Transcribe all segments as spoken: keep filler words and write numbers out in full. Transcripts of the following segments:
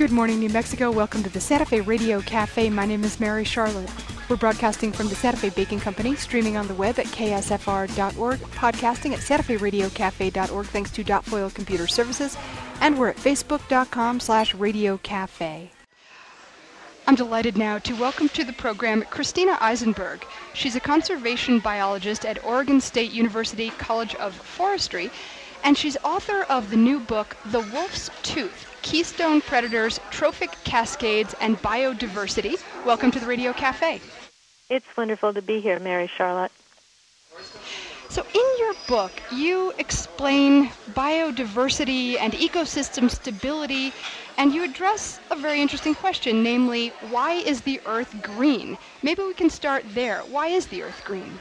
Good morning, New Mexico. Welcome to the Santa Fe Radio Cafe. My name is Mary Charlotte. We're broadcasting from the Santa Fe Baking Company, streaming on the web at K S F R dot org, podcasting at Santa Fe Radio Cafe dot org, thanks to Dot Foil Computer Services, and we're at Facebook.com slash Radio Cafe. I'm delighted now to welcome to the program Christina Eisenberg. She's a conservation biologist at Oregon State University College of Forestry, and she's author of the new book, The Wolf's Tooth: Keystone Predators, Trophic Cascades, and Biodiversity. Welcome to the Radio Cafe. It's wonderful to be here, Mary Charlotte. So in your book, you explain biodiversity and ecosystem stability, and you address a very interesting question, namely, why is the Earth green? Maybe we can start there. Why is the Earth green?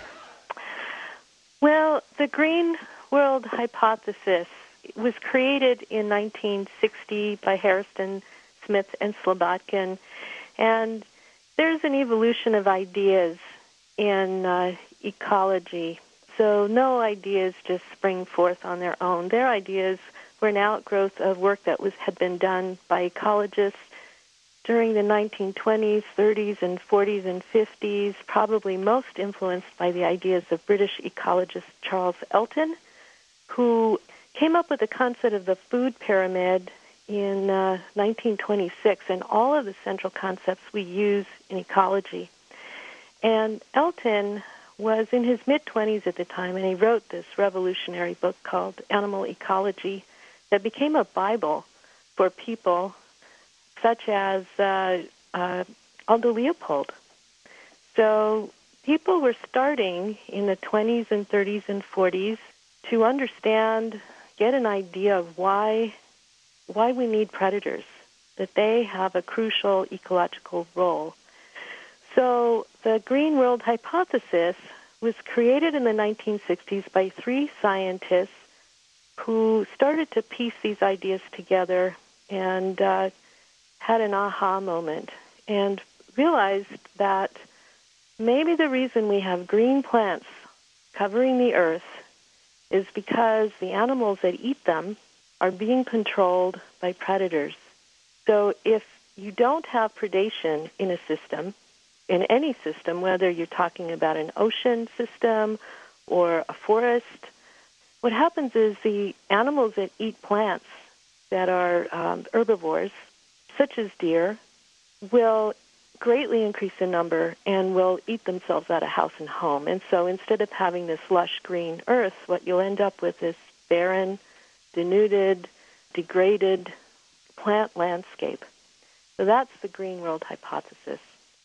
Well, the green world hypothesis was created in nineteen sixty by Hairston, Smith, and Slobodkin, and there's an evolution of ideas in uh, ecology. So no ideas just spring forth on their own. Their ideas were an outgrowth of work that was had been done by ecologists during the nineteen twenties, thirties, and forties, and fifties, probably most influenced by the ideas of British ecologist Charles Elton, who came up with the concept of the food pyramid in uh, nineteen twenty-six, and all of the central concepts we use in ecology. And Elton was in his mid-twenties at the time, and he wrote this revolutionary book called Animal Ecology that became a Bible for people such as uh, uh, Aldo Leopold. So people were starting in the twenties and thirties and forties to understand, get an idea of why why we need predators, that they have a crucial ecological role. So the Green World Hypothesis was created in the nineteen sixties by three scientists who started to piece these ideas together and uh, had an aha moment and realized that maybe the reason we have green plants covering the earth is because the animals that eat them are being controlled by predators. So if you don't have predation in a system, in any system, whether you're talking about an ocean system or a forest, what happens is the animals that eat plants that are um, herbivores, such as deer, will greatly increase in number and will eat themselves out of house and home. And so instead of having this lush green earth, what you'll end up with is barren, denuded, degraded plant landscape. So that's the Green World Hypothesis.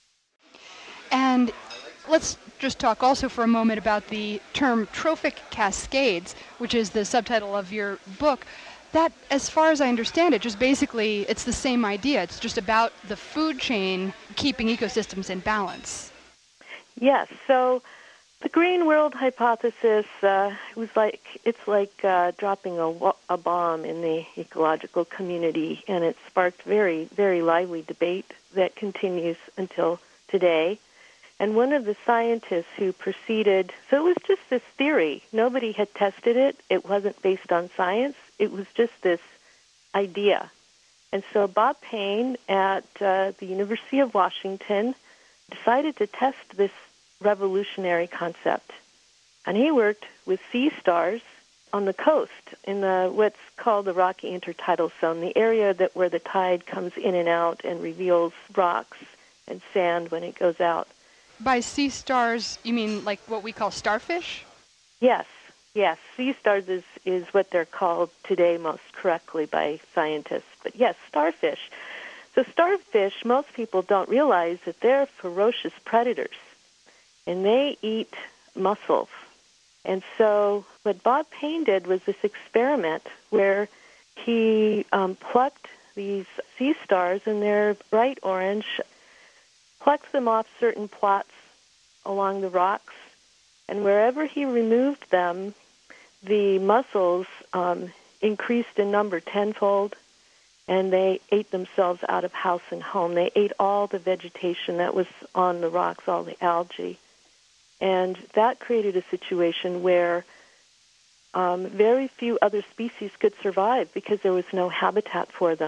And let's just talk also for a moment about the term trophic cascades, which is the subtitle of your book. That, as far as I understand it, just basically it's the same idea. It's just about the food chain keeping ecosystems in balance. Yes. So the Green World Hypothesis uh, was like it's like uh, dropping a, a bomb in the ecological community, and it sparked very, very lively debate that continues until today. And one of the scientists who proceeded, so it was just this theory. Nobody had tested it. It wasn't based on science. It was just this idea. And so Bob Payne at uh, the University of Washington decided to test this revolutionary concept. And he worked with sea stars on the coast in the what's called the Rocky Intertidal Zone, the area that where the tide comes in and out and reveals rocks and sand when it goes out. By sea stars, you mean like what we call starfish? Yes, yes. Sea stars is, is what they're called today most correctly by scientists. But yes, starfish. So starfish, most people don't realize that they're ferocious predators, and they eat mussels. And so what Bob Payne did was this experiment where he um, plucked these sea stars, and they're bright orange, plucked them off certain plots along the rocks, and wherever he removed them, the mussels um, increased in number tenfold, and they ate themselves out of house and home. They ate all the vegetation that was on the rocks, all the algae. And that created a situation where um, very few other species could survive because there was no habitat for them.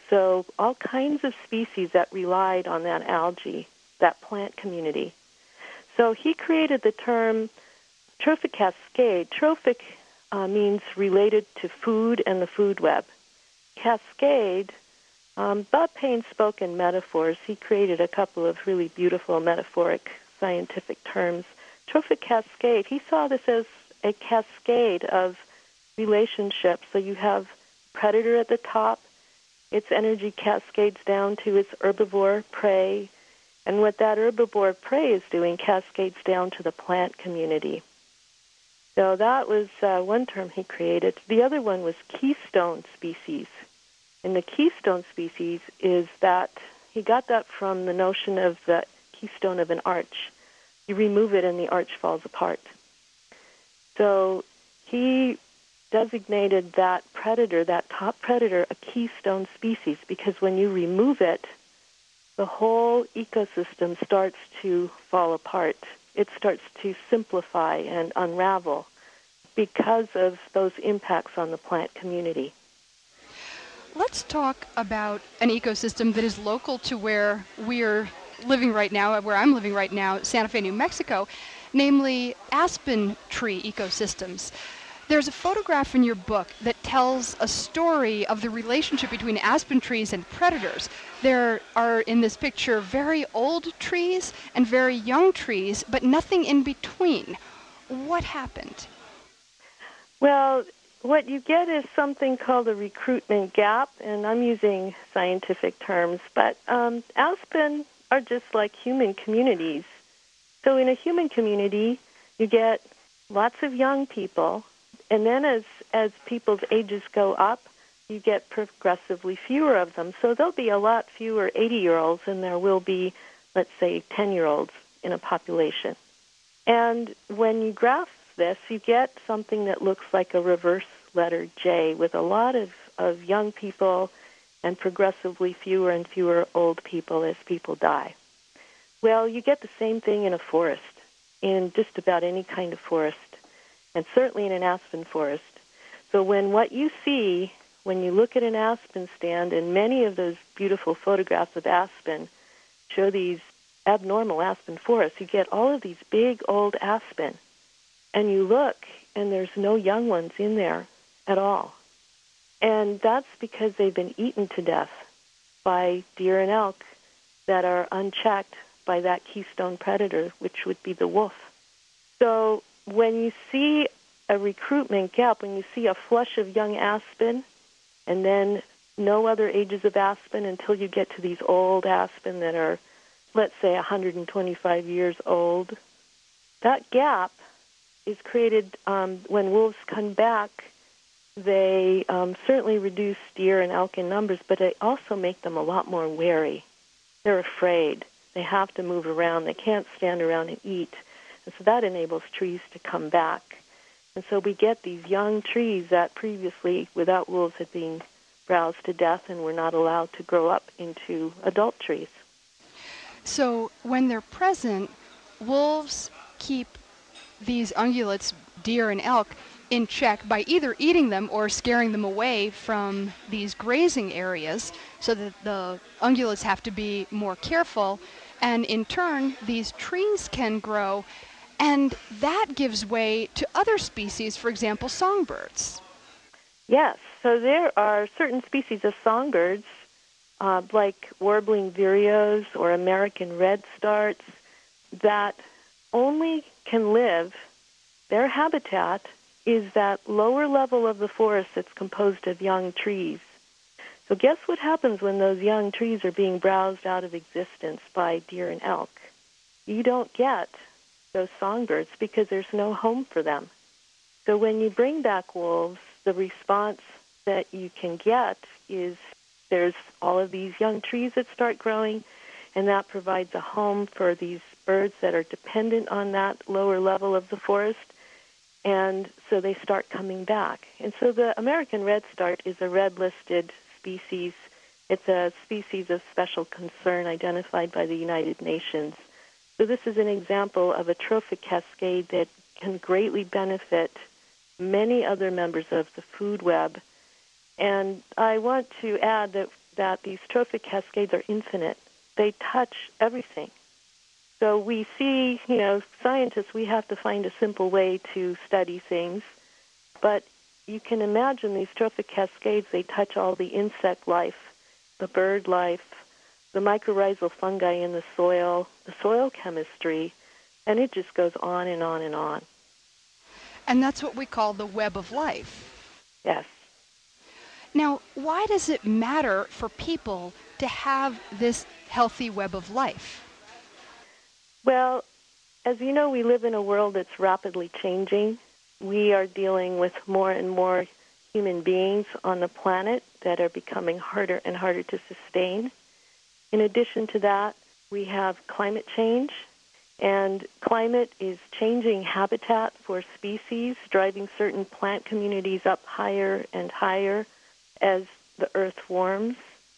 So all kinds of species that relied on that algae, that plant community. So he created the term trophic cascade. Trophic uh, means related to food and the food web. Cascade, um, Bob Payne spoke in metaphors. He created a couple of really beautiful metaphoric scientific terms. Trophic cascade, he saw this as a cascade of relationships. So you have predator at the top. Its energy cascades down to its herbivore prey. And what that herbivore prey is doing cascades down to the plant community. So that was uh, one term he created. The other one was keystone species. And the keystone species is that, he got that from the notion of the keystone of an arch. You remove it and the arch falls apart. So he designated that predator, that top predator, a keystone species, because when you remove it, the whole ecosystem starts to fall apart. It starts to simplify and unravel because of those impacts on the plant community. Let's talk about an ecosystem that is local to where we're living right now, where I'm living right now, Santa Fe, New Mexico, namely aspen tree ecosystems. There's a photograph in your book that tells a story of the relationship between aspen trees and predators. There are, in this picture, very old trees and very young trees, but nothing in between. What happened? Well, what you get is something called a recruitment gap, and I'm using scientific terms, but um, aspen are just like human communities. So in a human community, you get lots of young people, and then as, as people's ages go up, you get progressively fewer of them. So there'll be a lot fewer eighty-year-olds than there will be, let's say, ten-year-olds in a population. And when you graph this, you get something that looks like a reverse letter J with a lot of, of young people and progressively fewer and fewer old people as people die. Well, you get the same thing in a forest, in just about any kind of forest, and certainly in an aspen forest. So when what you see, when you look at an aspen stand, and many of those beautiful photographs of aspen show these abnormal aspen forests, you get all of these big old aspen, and you look, and there's no young ones in there at all. And that's because they've been eaten to death by deer and elk that are unchecked by that keystone predator, which would be the wolf. So when you see a recruitment gap, when you see a flush of young aspen and then no other ages of aspen until you get to these old aspen that are, let's say, one hundred twenty-five years old, that gap is created um, when wolves come back. They um, certainly reduce deer and elk in numbers, but they also make them a lot more wary. They're afraid. They have to move around. They can't stand around and eat. And so that enables trees to come back. And so we get these young trees that previously, without wolves, had been browsed to death and were not allowed to grow up into adult trees. So when they're present, wolves keep these ungulates, deer and elk, in check by either eating them or scaring them away from these grazing areas so that the ungulates have to be more careful. And in turn, these trees can grow, and that gives way to other species, for example, songbirds. Yes, so there are certain species of songbirds, uh, like warbling vireos or American redstarts, that only can live, their habitat is that lower level of the forest that's composed of young trees. So guess what happens when those young trees are being browsed out of existence by deer and elk? You don't get those songbirds because there's no home for them. So when you bring back wolves, the response that you can get is there's all of these young trees that start growing, and that provides a home for these birds that are dependent on that lower level of the forest. And so they start coming back. And so the American redstart is a red-listed species. It's a species of special concern identified by the United Nations. So this is an example of a trophic cascade that can greatly benefit many other members of the food web. And I want to add that that these trophic cascades are infinite. They touch everything. So we see, you know, scientists, we have to find a simple way to study things. But you can imagine these trophic cascades, they touch all the insect life, the bird life, the mycorrhizal fungi in the soil, the soil chemistry, and it just goes on and on and on. And that's what we call the web of life. Yes. Now, why does it matter for people to have this healthy web of life? Well, as you know, we live in a world that's rapidly changing. We are dealing with more and more human beings on the planet that are becoming harder and harder to sustain. In addition to that, we have climate change, and climate is changing habitat for species, driving certain plant communities up higher and higher as the earth warms.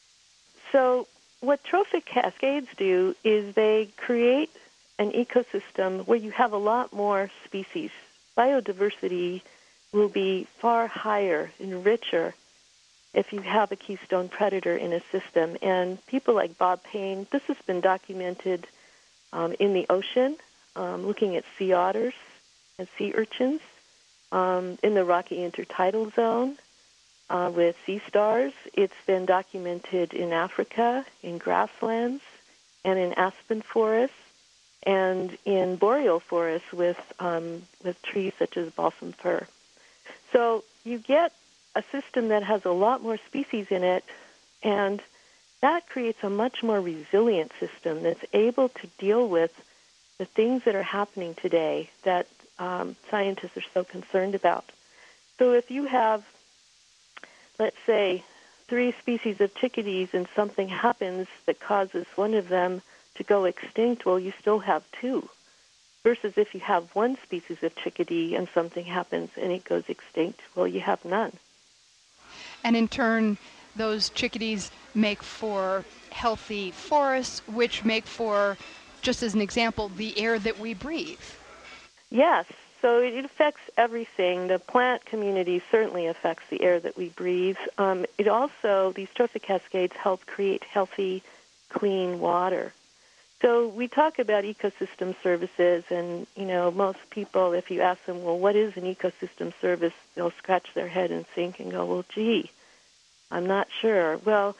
So what trophic cascades do is they create an ecosystem where you have a lot more species. Biodiversity will be far higher and richer if you have a keystone predator in a system. And people like Bob Payne, this has been documented um, in the ocean, um, looking at sea otters and sea urchins, um, in the Rocky Intertidal Zone uh, with sea stars. It's been documented in Africa, in grasslands, and in aspen forests, and in boreal forests with um, with trees such as balsam fir. So you get a system that has a lot more species in it, and that creates a much more resilient system that's able to deal with the things that are happening today that um, scientists are so concerned about. So if you have, let's say, three species of chickadees and something happens that causes one of them to go extinct, well, you still have two. Versus if you have one species of chickadee and something happens and it goes extinct, well, you have none. And in turn, those chickadees make for healthy forests, which make for, just as an example, the air that we breathe. Yes. So it affects everything. The plant community certainly affects the air that we breathe. Um, it also, these trophic cascades help create healthy, clean water. So we talk about ecosystem services, and, you know, most people, if you ask them, well, what is an ecosystem service, they'll scratch their head and think and go, well, gee, I'm not sure. Well,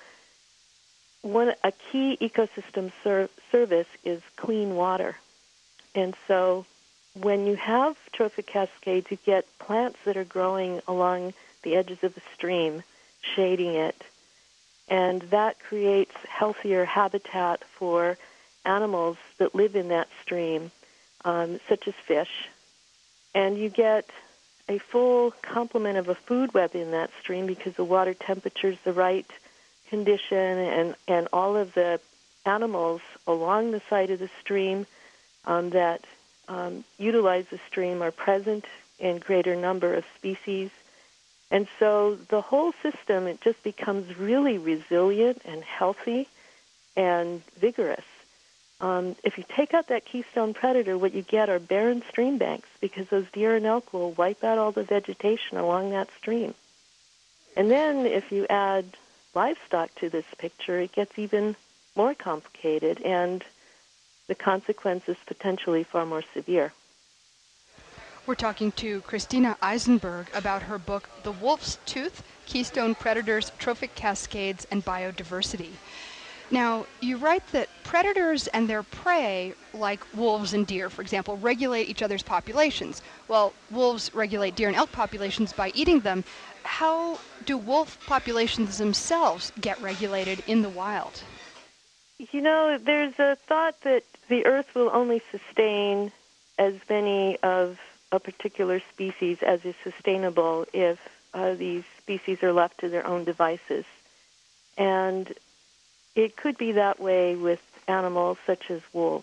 one a key ecosystem ser- service is clean water. And so when you have trophic cascades, you get plants that are growing along the edges of the stream, shading it, and that creates healthier habitat for animals that live in that stream, um, such as fish, and you get a full complement of a food web in that stream because the water temperature is the right condition, and, and all of the animals along the side of the stream um, that um, utilize the stream are present in greater number of species. And so the whole system, it just becomes really resilient and healthy and vigorous. Um, if you take out that keystone predator, what you get are barren stream banks because those deer and elk will wipe out all the vegetation along that stream. And then if you add livestock to this picture, it gets even more complicated, and the consequences potentially far more severe. We're talking to Christina Eisenberg about her book, The Wolf's Tooth, Keystone Predators, Trophic Cascades, and Biodiversity. Now, you write that predators and their prey, like wolves and deer, for example, regulate each other's populations. Well, wolves regulate deer and elk populations by eating them. How do wolf populations themselves get regulated in the wild? You know, there's a thought that the Earth will only sustain as many of a particular species as is sustainable if uh, these species are left to their own devices. And it could be that way with animals such as wolves.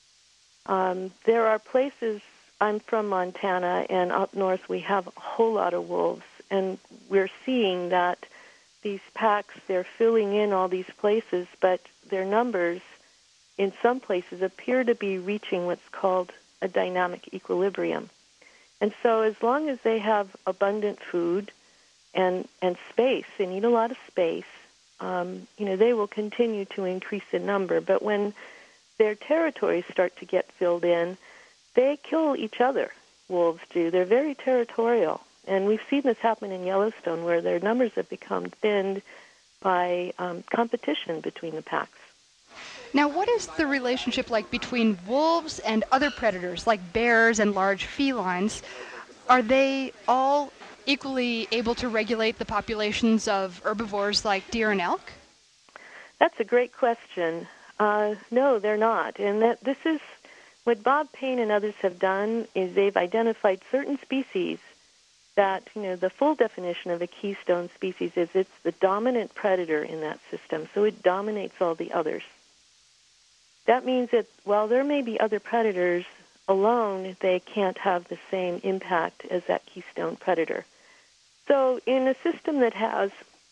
Um, there are places, I'm from Montana, and up north we have a whole lot of wolves, and we're seeing that these packs, they're filling in all these places, but their numbers in some places appear to be reaching what's called a dynamic equilibrium. And so as long as they have abundant food and, and space, they need a lot of space, um, you know, they will continue to increase in number. But when their territories start to get filled in, they kill each other. Wolves do. They're very territorial. And we've seen this happen in Yellowstone, where their numbers have become thinned by um, competition between the packs. Now, what is the relationship like between wolves and other predators, like bears and large felines? Are they all equally able to regulate the populations of herbivores like deer and elk? That's a great question. Uh, no, they're not. And that this is what Bob Payne and others have done is they've identified certain species that, you know, the full definition of a keystone species is it's the dominant predator in that system, so it dominates all the others. That means that while there may be other predators, alone they can't have the same impact as that keystone predator. So in a system that has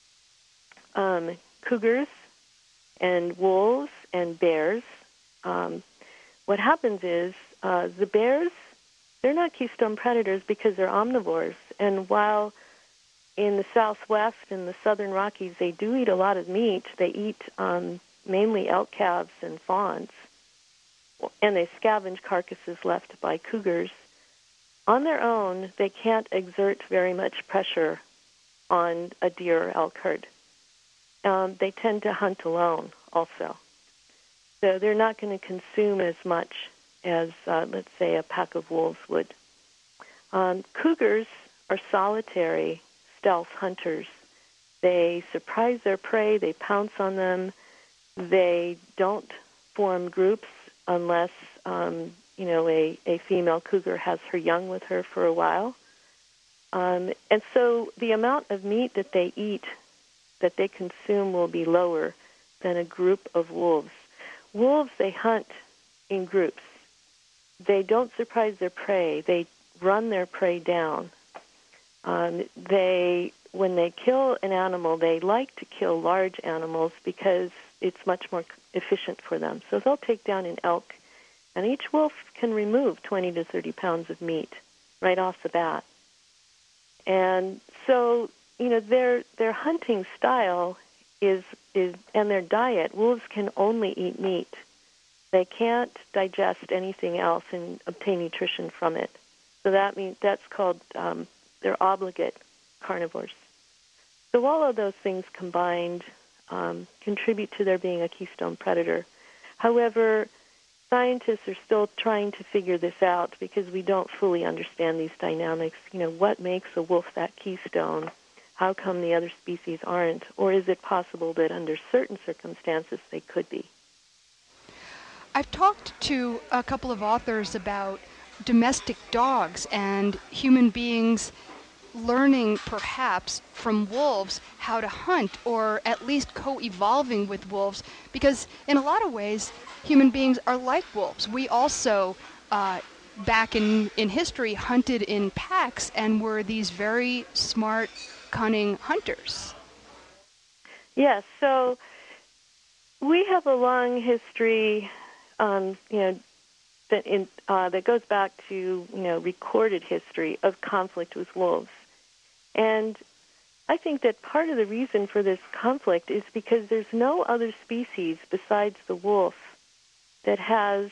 um, cougars and wolves and bears, um, what happens is uh, the bears, they're not keystone predators because they're omnivores. And while in the Southwest and the Southern Rockies they do eat a lot of meat, they eat um, mainly elk calves and fawns, and they scavenge carcasses left by cougars. On their own, they can't exert very much pressure on a deer or elk herd. Um, they tend to hunt alone also. So they're not going to consume as much as, uh, let's say, a pack of wolves would. Um, cougars are solitary stealth hunters. They surprise their prey, they pounce on them, they don't form groups unless, um, you know, a, a female cougar has her young with her for a while. Um, and so the amount of meat that they eat, that they consume, will be lower than a group of wolves. Wolves, they hunt in groups. They don't surprise their prey. They run their prey down. Um, they, when they kill an animal, they like to kill large animals because it's much more efficient for them. So they'll take down an elk, and each wolf can remove twenty to thirty pounds of meat right off the bat. And so, you know, their their hunting style is is and their diet. Wolves can only eat meat. They can't digest anything else and obtain nutrition from it. So that means that's called um, they're obligate carnivores. So all of those things combined um, contribute to their being a keystone predator. However, scientists are still trying to figure this out because we don't fully understand these dynamics. You know, what makes a wolf that keystone? How come the other species aren't? Or is it possible that under certain circumstances they could be? I've talked to a couple of authors about domestic dogs and human beings learning perhaps from wolves how to hunt, or at least co-evolving with wolves, because in a lot of ways human beings are like wolves. We also uh, back in, in history hunted in packs and were these very smart, cunning hunters. Yes, so we have a long history um, you know that in uh, that goes back to you know recorded history of conflict with wolves. And I think that part of the reason for this conflict is because there's no other species besides the wolf that has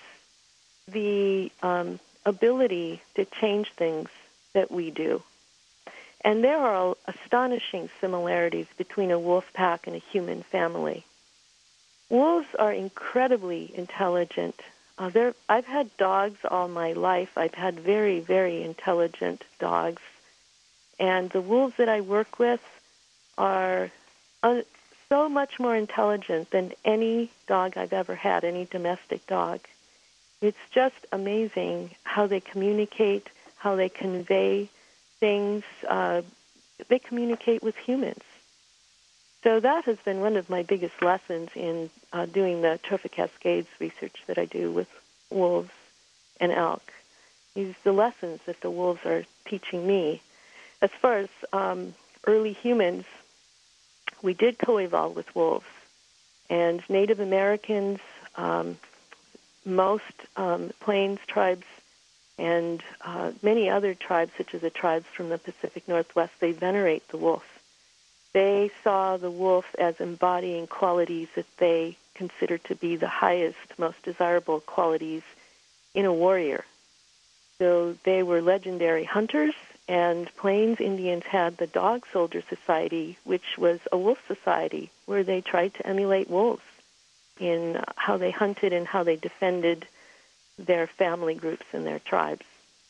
the um, ability to change things that we do. And there are astonishing similarities between a wolf pack and a human family. Wolves are incredibly intelligent. Uh, they're, I've had dogs all my life. I've had very, very intelligent dogs. And the wolves that I work with are uh, so much more intelligent than any dog I've ever had, any domestic dog. It's just amazing how they communicate, how they convey things. Uh, they communicate with humans. So that has been one of my biggest lessons in uh, doing the trophic cascades research that I do with wolves and elk, is the lessons that the wolves are teaching me. As far as um, early humans, we did co-evolve with wolves. And Native Americans, um, most um, Plains tribes, and uh, many other tribes, such as the tribes from the Pacific Northwest, they venerate the wolf. They saw the wolf as embodying qualities that they considered to be the highest, most desirable qualities in a warrior. So they were legendary hunters, and Plains Indians had the Dog Soldier Society, which was a wolf society where they tried to emulate wolves in how they hunted and how they defended their family groups and their tribes.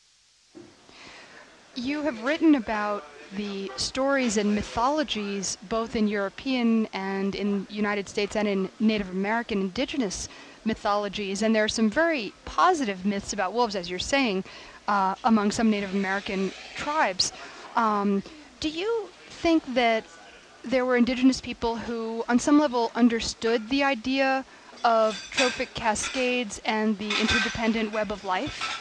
You have written about the stories and mythologies both in European and in United States and in Native American indigenous mythologies, and there are some very positive myths about wolves, as you're saying, uh, among some Native American tribes. Um, do you think that there were indigenous people who, on some level, understood the idea of trophic cascades and the interdependent web of life?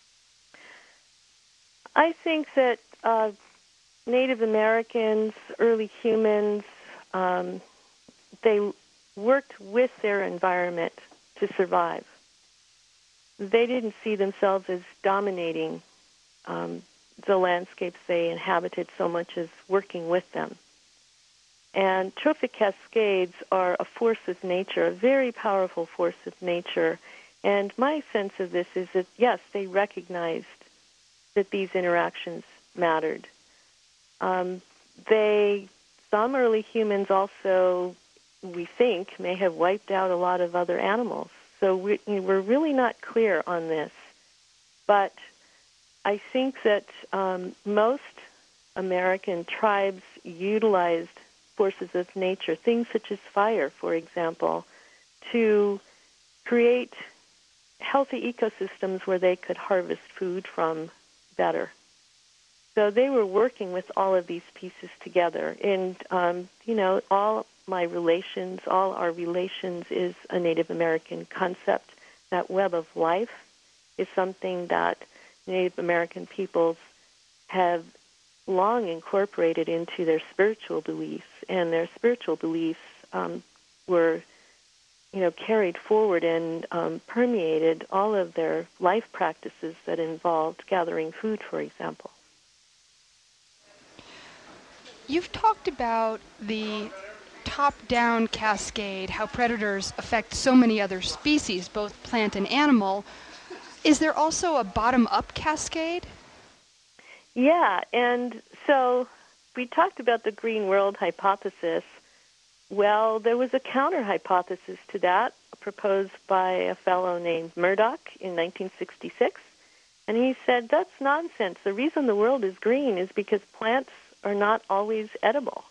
I think that uh, Native Americans, early humans, um, they worked with their environment to survive. They didn't see themselves as dominating um, the landscapes they inhabited so much as working with them. And trophic cascades are a force of nature, a very powerful force of nature. And my sense of this is that, yes, they recognized that these interactions mattered. Um, they, some early humans also, we think, may have wiped out a lot of other animals. So we, we're really not clear on this. But I think that um, most American tribes utilized forces of nature, things such as fire, for example, to create healthy ecosystems where they could harvest food from better. So they were working with all of these pieces together. And, um, you know, all my relations, all our relations is a Native American concept. That web of life is something that Native American peoples have long incorporated into their spiritual beliefs, and their spiritual beliefs um, were, you know, carried forward and um, permeated all of their life practices that involved gathering food, for example. You've talked about the top-down cascade, how predators affect so many other species, both plant and animal. Is there also a bottom-up cascade? Yeah, and so we talked about the green world hypothesis. Well, there was a counter-hypothesis to that proposed by a fellow named Murdoch in nineteen sixty-six. And he said, that's nonsense. The reason the world is green is because plants are not always edible.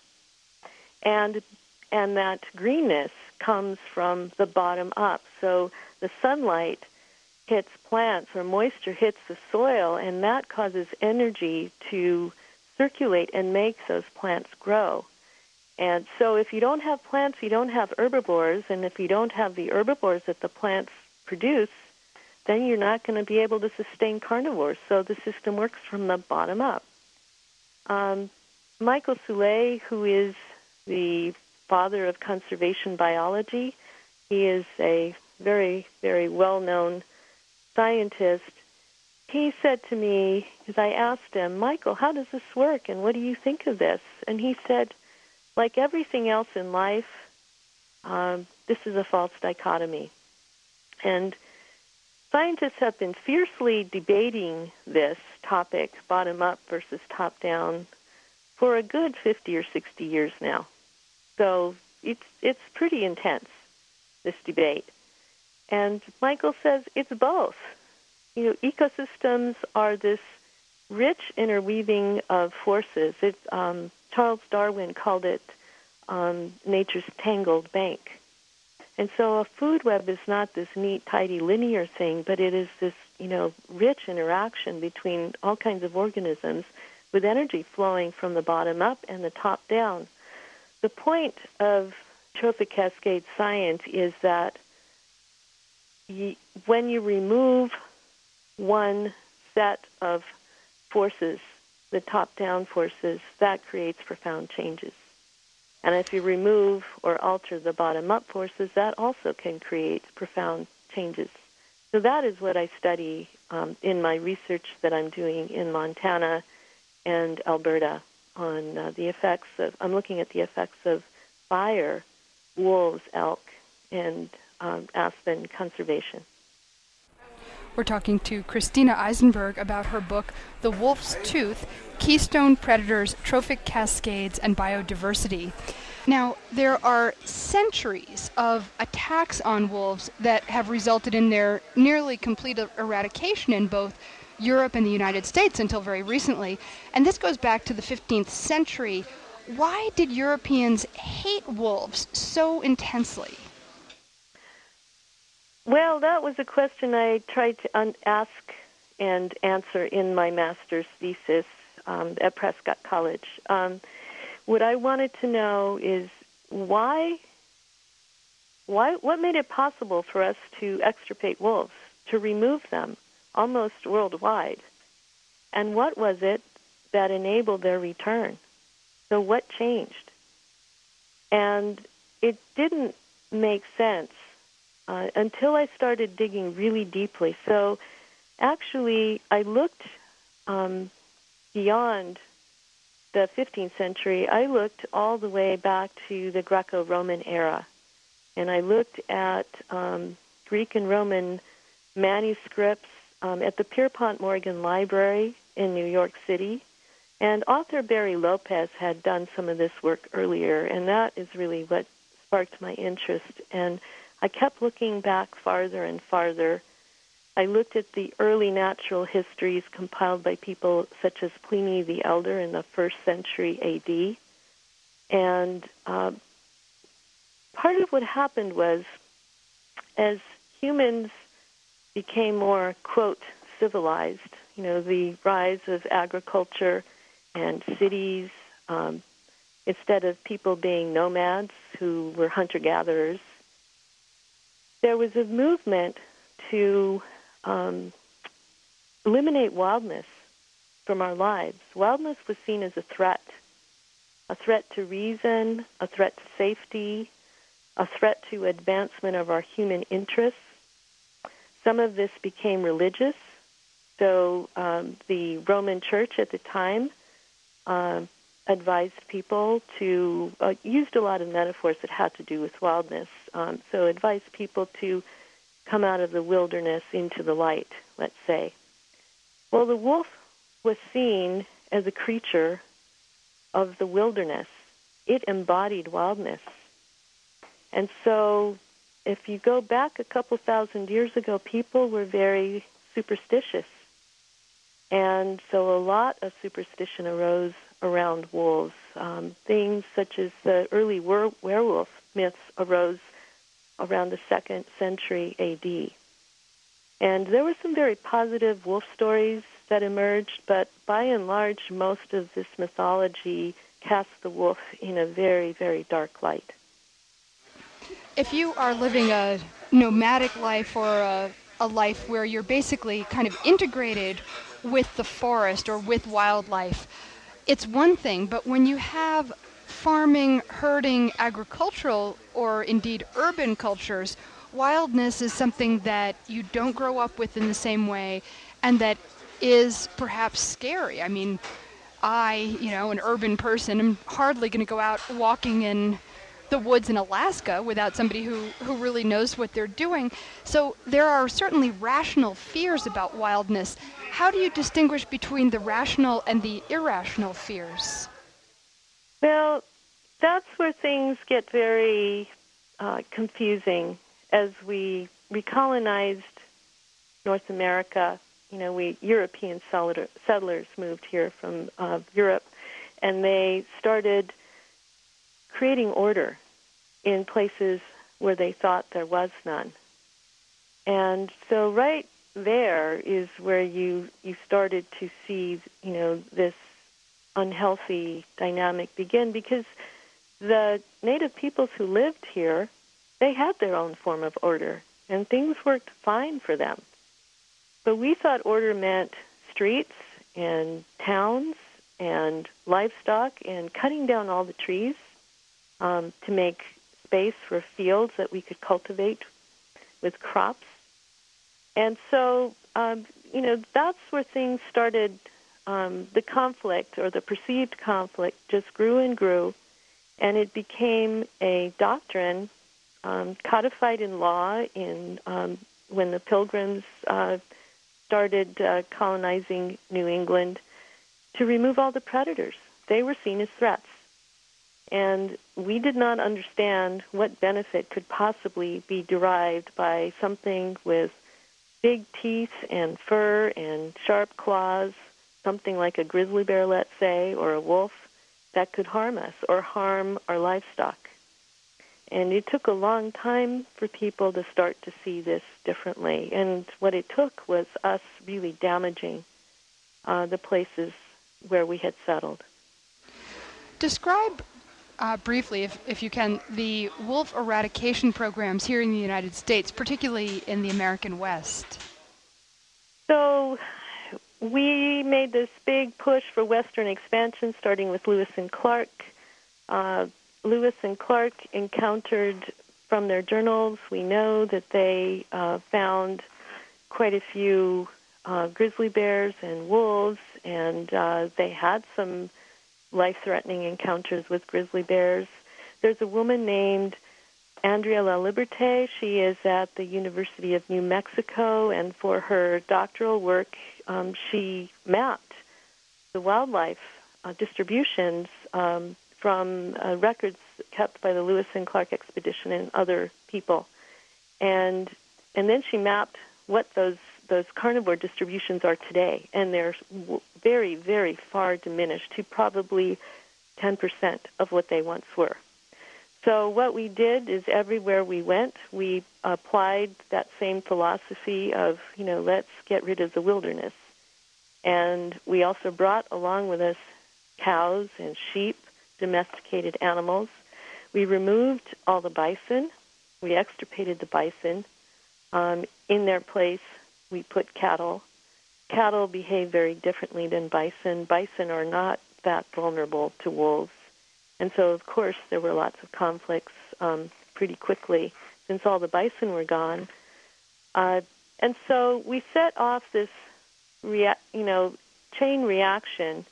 And and that greenness comes from the bottom up. So the sunlight hits plants, or moisture hits the soil, and that causes energy to circulate and make those plants grow. And so if you don't have plants, you don't have herbivores, and if you don't have the herbivores that the plants produce, then you're not going to be able to sustain carnivores. So the system works from the bottom up. Um, Michael Soule, who is the father of conservation biology, he is a very, very well-known scientist. He said to me, as I asked him, Michael, how does this work, and what do you think of this? And he said, like everything else in life, um, this is a false dichotomy. And scientists have been fiercely debating this topic, bottom-up versus top-down, for a good fifty or sixty years now. So it's it's pretty intense, this debate. And Michael says it's both. You know, ecosystems are this rich interweaving of forces. It, um, Charles Darwin called it um, nature's tangled bank. And so a food web is not this neat, tidy, linear thing, but it is this, you know, rich interaction between all kinds of organisms with energy flowing from the bottom up and the top down. The point of trophic cascade science is that you, when you remove one set of forces, the top-down forces, that creates profound changes. And if you remove or alter the bottom-up forces, that also can create profound changes. So that is what I study um, in my research that I'm doing in Montana and Alberta. on uh, the effects of, I'm looking at the effects of fire, wolves, elk, and um, aspen conservation. We're talking to Christina Eisenberg about her book, The Wolf's Tooth, Keystone Predators, Trophic Cascades, and Biodiversity. Now, there are centuries of attacks on wolves that have resulted in their nearly complete eradication in both Europe and the United States until very recently. And this goes back to the fifteenth century. Why did Europeans hate wolves so intensely? Well, that was a question I tried to un- ask and answer in my master's thesis um, at Prescott College. Um, what I wanted to know is why, why, what made it possible for us to extirpate wolves, to remove them almost worldwide, and what was it that enabled their return? So what changed? And it didn't make sense Uh, until I started digging really deeply. So actually, I looked um, beyond the fifteenth century. I looked all the way back to the Greco-Roman era. And I looked at um, Greek and Roman manuscripts um, at the Pierpont Morgan Library in New York City. And author Barry Lopez had done some of this work earlier, and that is really what sparked my interest. And I kept looking back farther and farther. I looked at the early natural histories compiled by people such as Pliny the Elder in the first century A D. And uh, part of what happened was, as humans became more, quote, civilized, you know, the rise of agriculture and cities, um, instead of people being nomads who were hunter-gatherers, there was a movement to um, eliminate wildness from our lives. Wildness was seen as a threat, a threat to reason, a threat to safety, a threat to advancement of our human interests. Some of this became religious. So um, the Roman Church at the time uh, advised people to, uh, used a lot of metaphors that had to do with wildness. Um, so advised people to come out of the wilderness into the light, let's say. Well, the wolf was seen as a creature of the wilderness. It embodied wildness. And so if you go back a couple thousand years ago, people were very superstitious. And so a lot of superstition arose around wolves. Um, things such as the early were- werewolf myths arose around the second century A D. And there were some very positive wolf stories that emerged, but by and large, most of this mythology casts the wolf in a very, very dark light. If you are living a nomadic life or a, a life where you're basically kind of integrated with the forest or with wildlife, it's one thing, but when you have farming, herding, agricultural, or indeed urban cultures, wildness is something that you don't grow up with in the same way, and that is perhaps scary. I mean, I, you know, an urban person, am hardly going to go out walking in the woods in Alaska without somebody who, who really knows what they're doing. So there are certainly rational fears about wildness. How do you distinguish between the rational and the irrational fears? Well, that's where things get very uh, confusing. As we recolonized North America, you know, we European settlers moved here from uh, Europe, and they started creating order in places where they thought there was none. And so right there is where you, you started to see, you know, this unhealthy dynamic begin, because the native peoples who lived here, they had their own form of order, and things worked fine for them. But we thought order meant streets and towns and livestock and cutting down all the trees um, to make space for fields that we could cultivate with crops. And so, um, you know, that's where things started um, the conflict or the perceived conflict just grew and grew, and it became a doctrine um, codified in law in um, when the Pilgrims uh, started uh, colonizing New England to remove all the predators. They were seen as threats. And we did not understand what benefit could possibly be derived by something with big teeth and fur and sharp claws, something like a grizzly bear, let's say, or a wolf, that could harm us or harm our livestock. And it took a long time for people to start to see this differently. And what it took was us really damaging uh, the places where we had settled. Describe uh, briefly, if, if you can, the wolf eradication programs here in the United States, particularly in the American West. So we made this big push for Western expansion, starting with Lewis and Clark. Uh, Lewis and Clark encountered, from their journals, we know that they uh, found quite a few uh, grizzly bears and wolves, and uh, they had some life-threatening encounters with grizzly bears. There's a woman named Andrea La Liberte. She is at the University of New Mexico, and for her doctoral work, um, she mapped the wildlife uh, distributions um, from uh, records kept by the Lewis and Clark expedition and other people. And and then she mapped what those those carnivore distributions are today, and they're w- very, very far diminished to probably ten percent of what they once were. So what we did is everywhere we went, we applied that same philosophy of, you know, let's get rid of the wilderness. And we also brought along with us cows and sheep, domesticated animals. We removed all the bison. We extirpated the bison. Um, in their place, we put cattle. Cattle behave very differently than bison. Bison are not that vulnerable to wolves. And so, of course, there were lots of conflicts um, pretty quickly since all the bison were gone. Uh, and so we set off this, rea- you know, chain reaction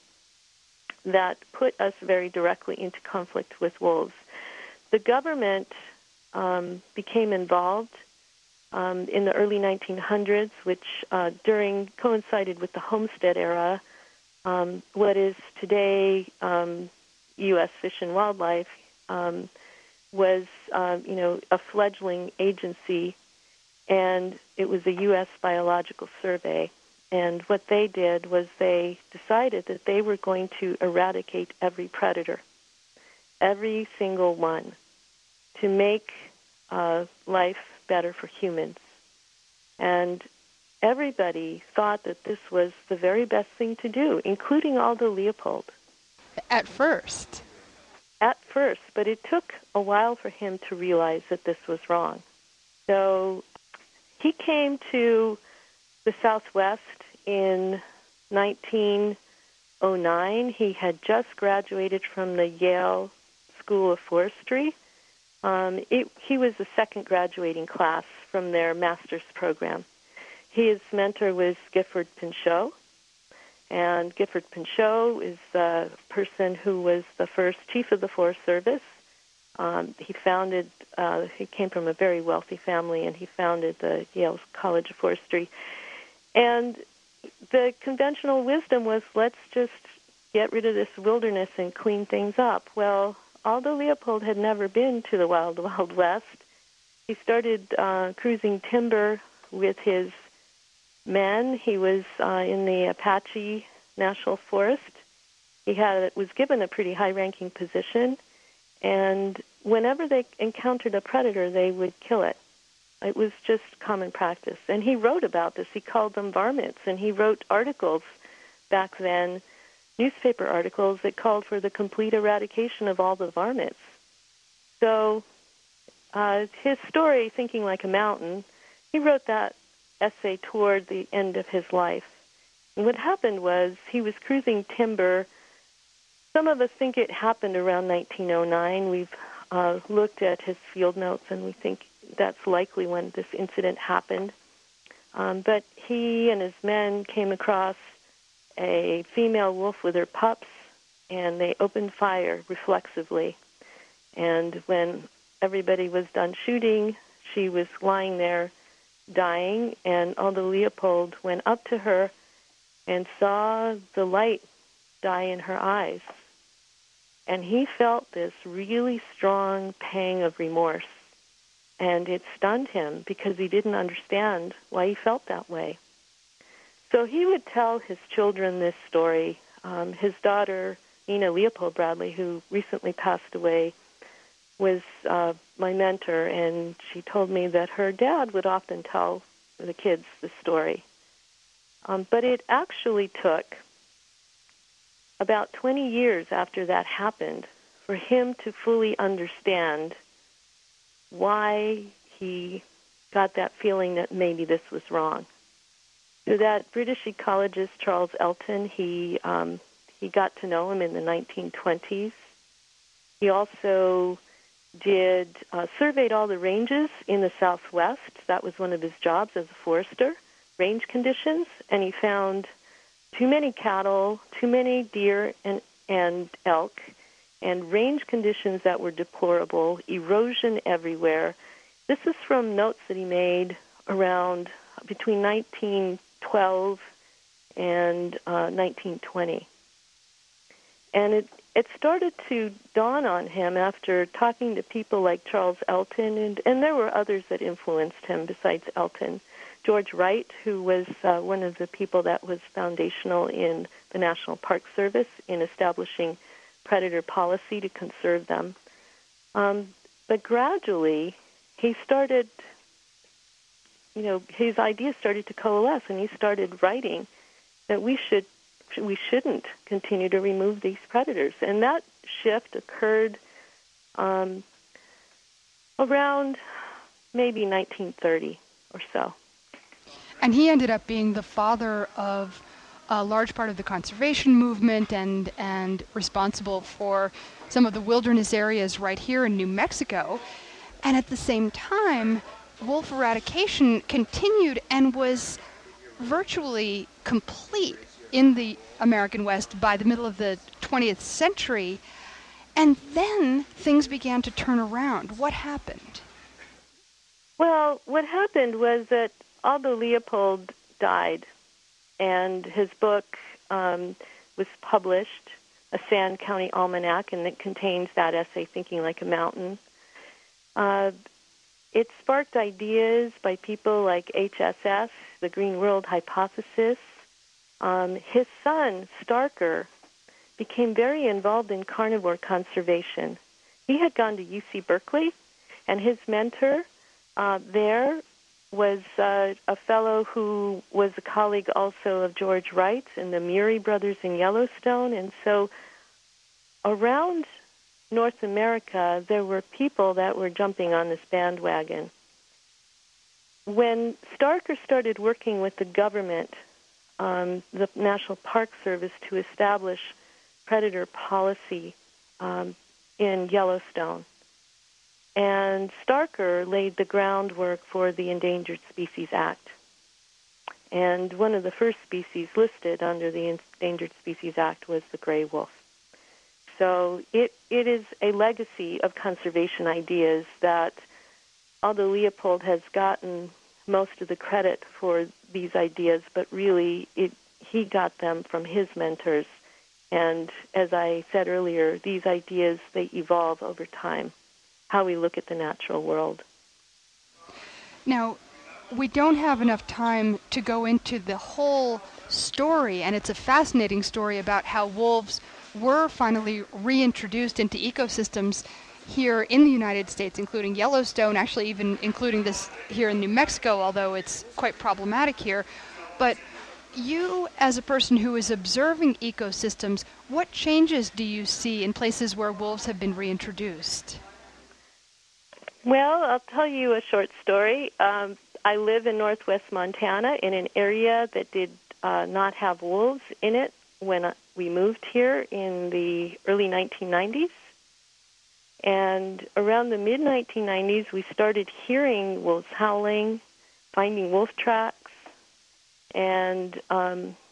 that put us very directly into conflict with wolves. The government um, became involved um, in the early nineteen hundreds, which uh, during coincided with the Homestead era. Um, what is today um, U S Fish and Wildlife um, was, uh, you know, a fledgling agency, and it was a U S Biological Survey. And what they did was they decided that they were going to eradicate every predator, every single one, to make uh, life better for humans. And everybody thought that this was the very best thing to do, including Aldo Leopold. At first. At first, but it took a while for him to realize that this was wrong. So he came to the Southwest in nineteen oh nine. He had just graduated from the Yale School of Forestry. Um, it, he was the second graduating class from their master's program. His mentor was Gifford Pinchot, and Gifford Pinchot is the person who was the first chief of the Forest Service. Um, he founded, uh, he came from a very wealthy family, and he founded the Yale College of Forestry. And the conventional wisdom was, let's just get rid of this wilderness and clean things up. Well, Aldo Leopold had never been to the Wild Wild West. He started uh, cruising timber with his men. He was uh, in the Apache National Forest. He had was given a pretty high-ranking position, and whenever they encountered a predator, they would kill it. It was just common practice. And he wrote about this. He called them varmints, and he wrote articles back then, newspaper articles that called for the complete eradication of all the varmints. So uh, his story, Thinking Like a Mountain, he wrote that essay toward the end of his life. And what happened was he was cruising timber. Some of us think it happened around nineteen oh nine. We've uh, looked at his field notes, and we think that's likely when this incident happened. Um, but he and his men came across a female wolf with her pups, and they opened fire reflexively. And when everybody was done shooting, she was lying there dying, and Aldo Leopold went up to her and saw the light die in her eyes. And he felt this really strong pang of remorse, and it stunned him because he didn't understand why he felt that way. So he would tell his children this story. Um, his daughter, Nina Leopold Bradley, who recently passed away, was uh, my mentor, and she told me that her dad would often tell the kids the story. Um, but it actually took about twenty years after that happened for him to fully understand why he got that feeling that maybe this was wrong. So that British ecologist Charles Elton, he um, he got to know him in the nineteen twenties. He also did uh, surveyed all the ranges in the Southwest. That was one of his jobs as a forester, range conditions, and he found too many cattle, too many deer and, and elk, and range conditions that were deplorable, erosion everywhere. This is from notes that he made around between nineteen twelve and uh, nineteen twenty. And it, it started to dawn on him after talking to people like Charles Elton, and, and there were others that influenced him besides Elton. George Wright, who was uh, one of the people that was foundational in the National Park Service in establishing predator policy to conserve them. Um, but gradually, he started, you know, his ideas started to coalesce, and he started writing that we should we shouldn't continue to remove these predators. And that shift occurred um, around maybe nineteen thirty or so. And he ended up being the father of a large part of the conservation movement and, and responsible for some of the wilderness areas right here in New Mexico. And at the same time, wolf eradication continued and was virtually complete in the American West by the middle of the twentieth century. And then things began to turn around. What happened? Well, what happened was that Aldo Leopold died, and his book um, was published, a Sand County Almanac, and it contains that essay, Thinking Like a Mountain. Uh, it sparked ideas by people like H S S, the Green World Hypothesis. Um, his son, Starker, became very involved in carnivore conservation. He had gone to U C Berkeley, and his mentor uh, there was uh, a fellow who was a colleague also of George Wright's and the Murie brothers in Yellowstone. And so around North America, there were people that were jumping on this bandwagon. When Starker started working with the government, um, the National Park Service, to establish predator policy um, in Yellowstone, and Starker laid the groundwork for the Endangered Species Act. And one of the first species listed under the Endangered Species Act was the gray wolf. So it it is a legacy of conservation ideas that, although Leopold has gotten most of the credit for these ideas, but really it, he got them from his mentors. And as I said earlier, these ideas, they evolve over time, how we look at the natural world. Now, we don't have enough time to go into the whole story, and it's a fascinating story about how wolves were finally reintroduced into ecosystems here in the United States, including Yellowstone, actually even including this here in New Mexico, although it's quite problematic here. But you, as a person who is observing ecosystems, what changes do you see in places where wolves have been reintroduced? Well, I'll tell you a short story. Um, I live in northwest Montana in an area that did uh, not have wolves in it when we moved here in the early nineteen nineties. And around the mid nineteen nineties, we started hearing wolves howling, finding wolf tracks, and um, a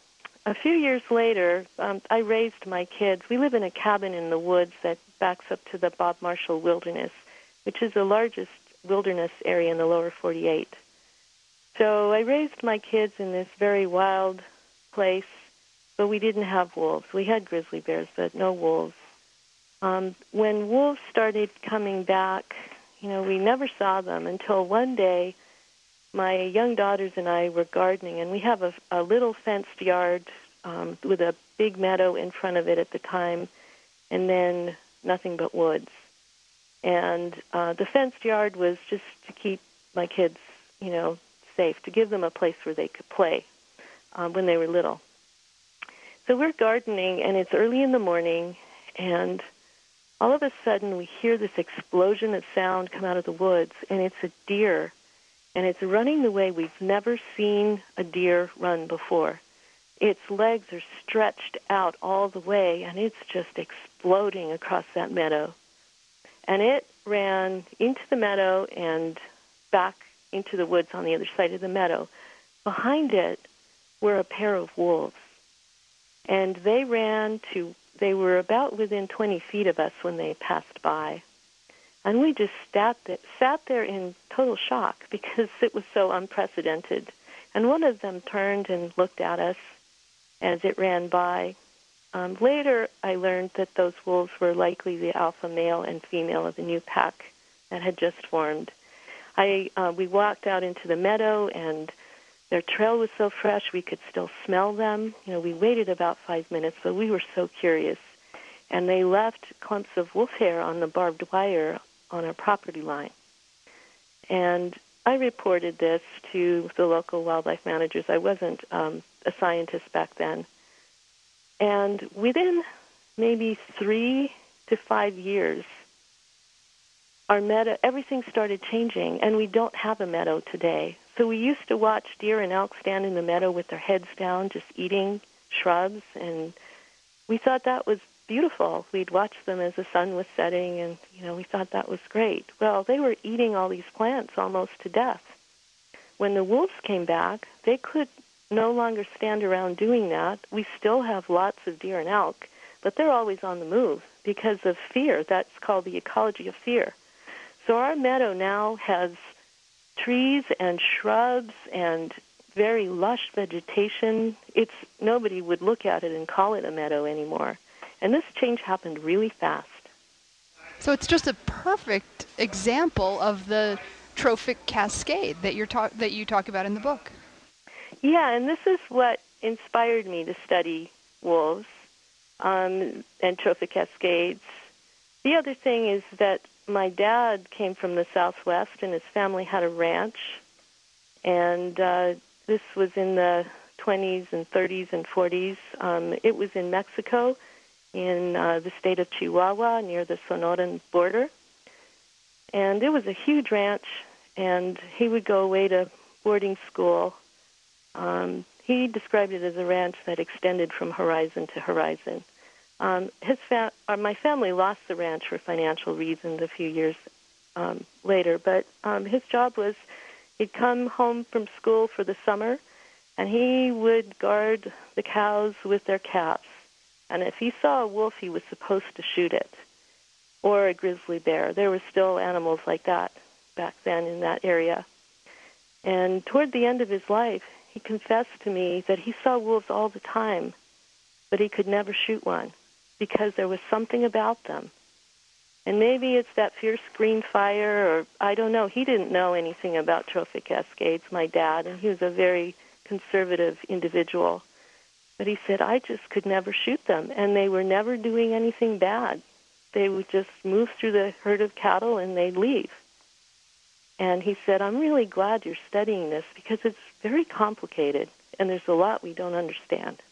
a few years later, um, I raised my kids. We live in a cabin in the woods that backs up to the Bob Marshall Wilderness, which is the largest wilderness area in the lower forty-eight. So I raised my kids in this very wild place, but we didn't have wolves. We had grizzly bears, but no wolves. Um, when wolves started coming back, you know, we never saw them until one day my young daughters and I were gardening, and we have a, a little fenced yard um, with a big meadow in front of it at the time, and then nothing but woods. And uh, the fenced yard was just to keep my kids, you know, safe, to give them a place where they could play um, when they were little. So we're gardening, and it's early in the morning, and all of a sudden we hear this explosion of sound come out of the woods, and it's a deer, and it's running the way we've never seen a deer run before. Its legs are stretched out all the way, and it's just exploding across that meadow. And it ran into the meadow and back into the woods on the other side of the meadow. Behind it were a pair of wolves, and they ran to, they were about within twenty feet of us when they passed by. And we just sat there, sat there in total shock because it was so unprecedented. And one of them turned and looked at us as it ran by. Um, later, I learned that those wolves were likely the alpha male and female of a new pack that had just formed. I uh, we walked out into the meadow, and their trail was so fresh we could still smell them. You know, we waited about five minutes, but we were so curious. And they left clumps of wolf hair on the barbed wire on our property line. And I reported this to the local wildlife managers. I wasn't um, a scientist back then. And within maybe three to five years, our meadow, everything started changing, and we don't have a meadow today. So we used to watch deer and elk stand in the meadow with their heads down, just eating shrubs, and we thought that was beautiful. We'd watch them as the sun was setting, and, you know, we thought that was great. Well, they were eating all these plants almost to death. When the wolves came back, they could no longer stand around doing that. We still have lots of deer and elk, but they're always on the move because of fear. That's called the ecology of fear. So our meadow now has trees and shrubs and very lush vegetation. It's nobody would look at it and call it a meadow anymore. And this change happened really fast. So it's just a perfect example of the trophic cascade that you're talk that you talk about in the book. Yeah, and this is what inspired me to study wolves um, and trophic cascades. The other thing is that my dad came from the Southwest, and his family had a ranch, and uh, this was in the twenties and thirties and forties. Um, it was in Mexico, in uh, the state of Chihuahua, near the Sonoran border, and it was a huge ranch, and he would go away to boarding school. Um, he described it as a ranch that extended from horizon to horizon. Um, his fa- uh, my family lost the ranch for financial reasons a few years um, later, but um, his job was he'd come home from school for the summer, and he would guard the cows with their calves. And if he saw a wolf, he was supposed to shoot it, or a grizzly bear. There were still animals like that back then in that area. And toward the end of his life, he confessed to me that he saw wolves all the time, but he could never shoot one because there was something about them. And maybe it's that fierce green fire, or I don't know. He didn't know anything about trophic cascades, my dad, and he was a very conservative individual. But he said, I just could never shoot them, and they were never doing anything bad. They would just move through the herd of cattle, and they'd leave. And he said, I'm really glad you're studying this because it's very complicated, and there's a lot we don't understand.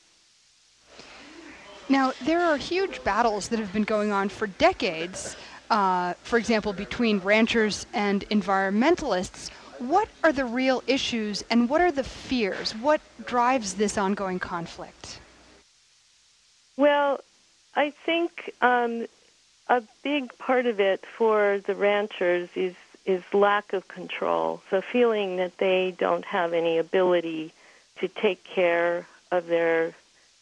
Now, there are huge battles that have been going on for decades, uh, for example, between ranchers and environmentalists. What are the real issues, and what are the fears? What drives this ongoing conflict? Well, I think um, a big part of it for the ranchers is is lack of control, so feeling that they don't have any ability to take care of their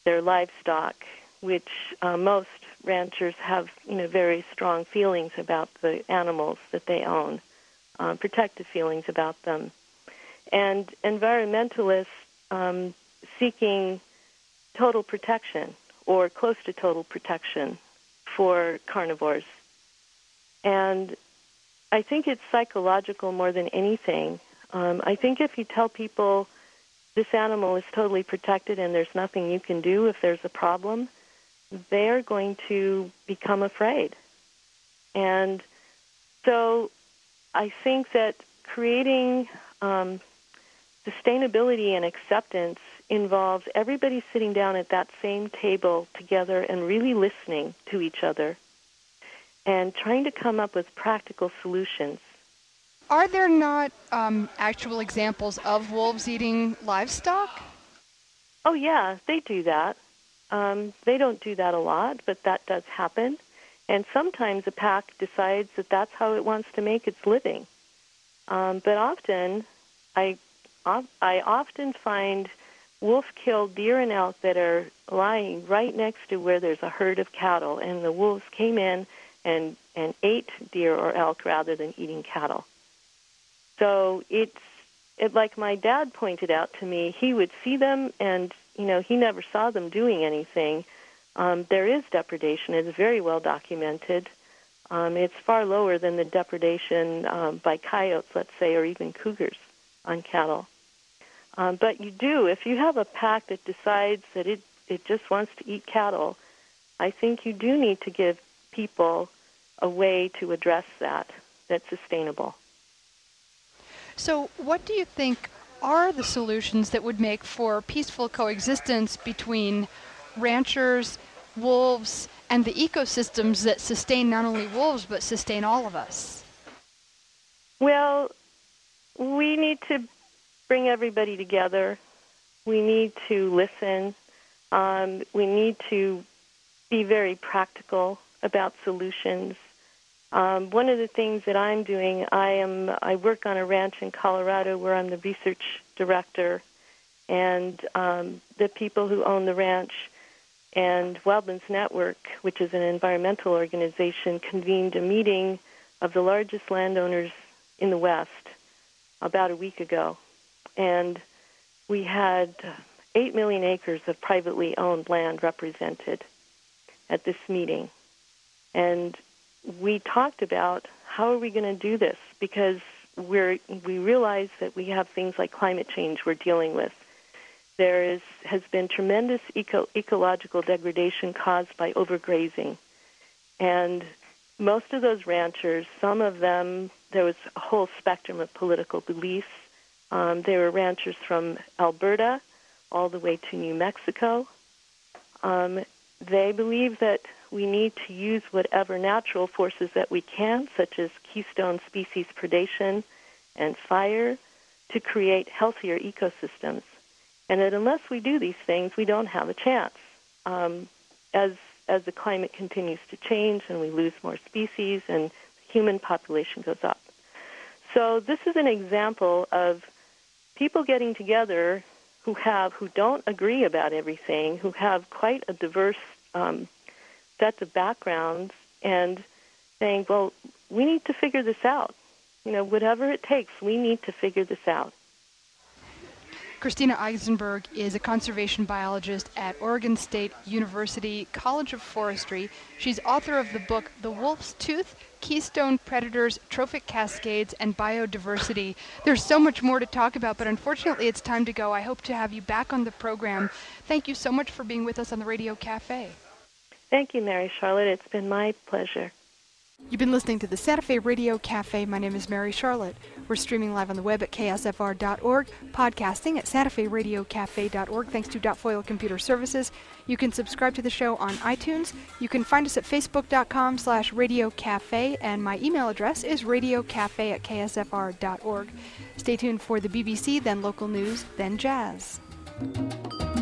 their livestock, which uh, most ranchers have, you know, very strong feelings about the animals that they own, uh, protective feelings about them. And environmentalists um, seeking total protection or close to total protection for carnivores. And I think it's psychological more than anything. Um, I think if you tell people this animal is totally protected and there's nothing you can do if there's a problem, they're going to become afraid. And so I think that creating um, sustainability and acceptance involves everybody sitting down at that same table together and really listening to each other and trying to come up with practical solutions. Are there not um, actual examples of wolves eating livestock? Oh, yeah, they do that. Um, they don't do that a lot, but that does happen. And sometimes a pack decides that that's how it wants to make its living. Um, but often, I, I often find wolf-killed deer and elk that are lying right next to where there's a herd of cattle, and the wolves came in and, and ate deer or elk rather than eating cattle. So it's it, like my dad pointed out to me, he would see them and, you know, he never saw them doing anything. Um, there is depredation. It is very well documented. Um, it's far lower than the depredation um, by coyotes, let's say, or even cougars on cattle. Um, but you do, if you have a pack that decides that it, it just wants to eat cattle, I think you do need to give people a way to address that that's sustainable. So what do you think are the solutions that would make for peaceful coexistence between ranchers, wolves, and the ecosystems that sustain not only wolves but sustain all of us? Well, we need to bring everybody together. We need to listen. Um, we need to be very practical about solutions. Um, one of the things that I'm doing, I am I work on a ranch in Colorado where I'm the research director, and um, the people who own the ranch and Wildlands Network, which is an environmental organization, convened a meeting of the largest landowners in the West about a week ago. And we had eight million acres of privately owned land represented at this meeting. And we talked about how are we going to do this, because we're, we realize that we have things like climate change we're dealing with. There is, has been tremendous eco, ecological degradation caused by overgrazing. And most of those ranchers, some of them, there was a whole spectrum of political beliefs. Um, they were ranchers from Alberta all the way to New Mexico. Um, they believe that we need to use whatever natural forces that we can, such as keystone species predation and fire, to create healthier ecosystems. And that unless we do these things, we don't have a chance. Um, as as the climate continues to change and we lose more species and the human population goes up. So this is an example of people getting together who have who don't agree about everything, who have quite a diverse um, set of backgrounds, and saying, well, we need to figure this out. You know, whatever it takes, we need to figure this out. Christina Eisenberg is a conservation biologist at Oregon State University College of Forestry. She's author of the book The Wolf's Tooth, Keystone Predators, Trophic Cascades, and Biodiversity. There's so much more to talk about, but unfortunately it's time to go. I hope to have you back on the program. Thank you so much for being with us on the Radio Cafe. Thank you, Mary Charlotte. It's been my pleasure. You've been listening to the Santa Fe Radio Cafe. My name is Mary Charlotte. We're streaming live on the web at K S F R dot org, podcasting at santa fe radio cafe dot org, thanks to Dotfoil Computer Services. You can subscribe to the show on iTunes. You can find us at facebook.com slash Radio Cafe, and my email address is radiocafe at K S F R dot org. Stay tuned for the B B C, then local news, then jazz.